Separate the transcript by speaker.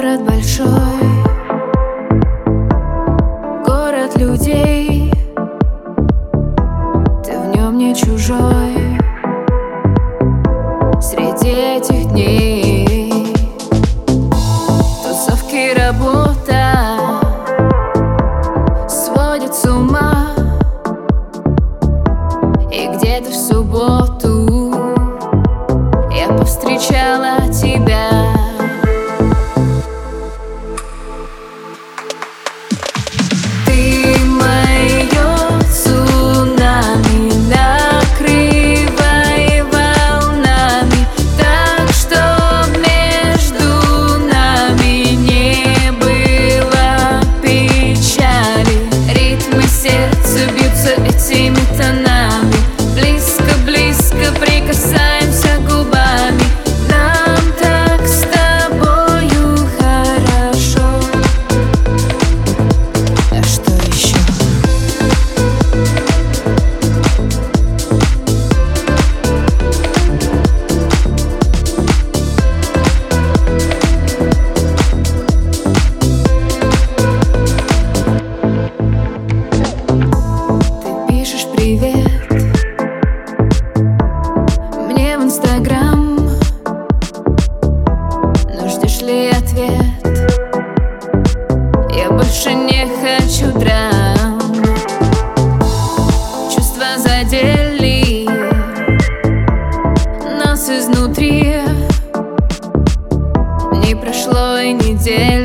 Speaker 1: Город большой, город людей, ты в нем не чужой. Среди этих дней тусовки, работа сводит с ума. И где-то в субботу я повстречала тебя. Этими тонами близко-близко прикасаемся губами. Нам так с тобою хорошо. А что еще? Привет мне в Инстаграм, но ждешь ли ответ? Я больше не хочу драм. Чувства задели нас изнутри. Не прошло и недели.